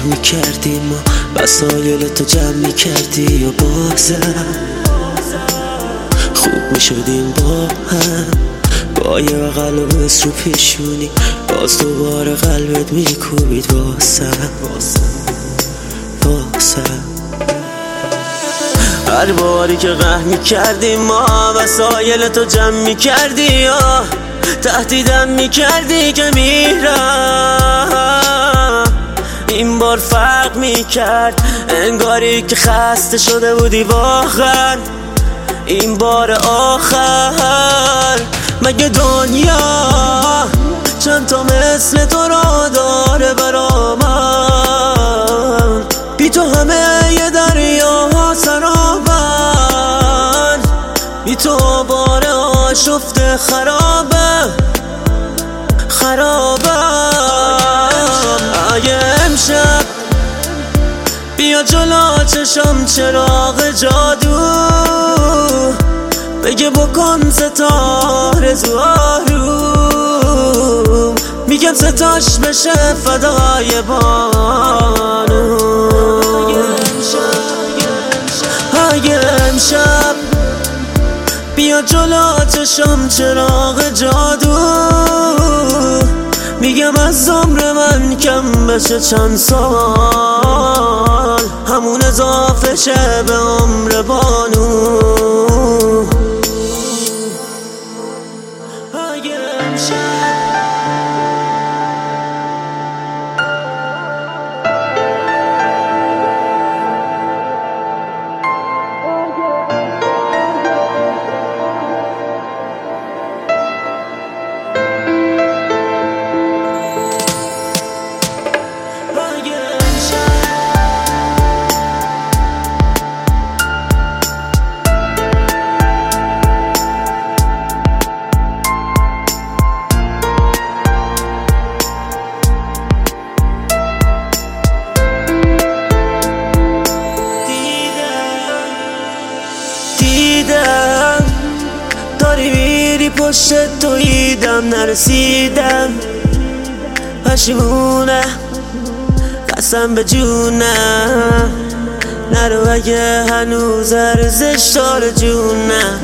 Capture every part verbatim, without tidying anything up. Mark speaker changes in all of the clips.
Speaker 1: میکردیم ما وسایل تو جمع میکردی و بازم خوب میشدیم با هم، با یه بغل و بس رو پیشونی باز دوباره قلبت میکوبید واسم واسم. هر باری که قهر میکردیم ما وسایل تو جمع میکردی یا تهدیدم میکردی که میرم. این بار فرق میکرد، انگاری که خسته شده بودی واقعا. این بار آخر مگه دنیا چند تا مثل تو را داره برا من؟ بی تو همه یه دریا سرابن، بی تو بار آشفته خرابه خرابم. اگه امشب بیا جلو چشم چراغ جادو بگه بکن ستاره زوارو، میگم ستاش بشه فدای بانو. اگه امشب بیا جلو چشم چراغ جادو میگم از عمر من کم بشه چند سال، همون اضافه شه به عمر بانو. اگه امشب داری میری پشت تویدم نرسیدم، پشیمونه قسم به جونم نرو اگه هنوز ارزش داره جونم.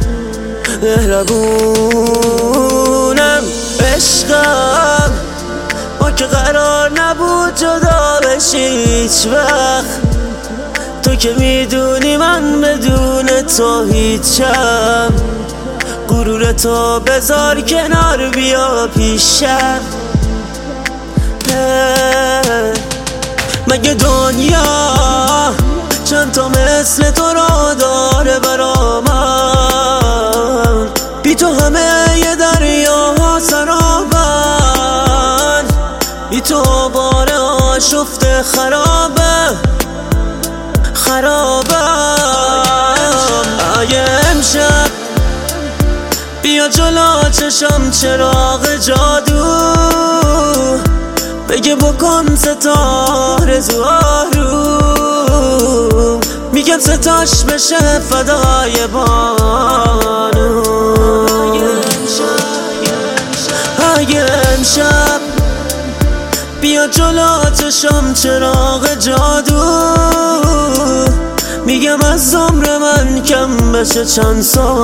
Speaker 1: مهربونم عشقم ما که قرار نبود جدا بشی هیچ وقت، تو که میدونی من بدون تو هیچم. غرور تو بذار کنار بیا پیشم. مگه دنیا چند تا مثل تو را داره برا من؟ بی تو همه یه دریا سرابن، بی تو بار آشفته خرابه خرابم. اگه امشب بیا جلو چشم چراغ جادو بگه بکن ستاره زوارو، میگم ستاش بشه فدای بانو. اگه امشب بیا جلو چشم چراغ جادو میگم از عمر من کم بشه چند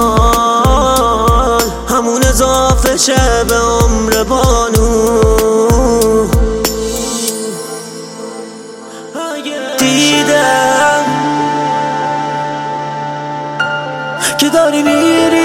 Speaker 1: سال، همون اضافه شه به عمر بانو. دیدم که داری میری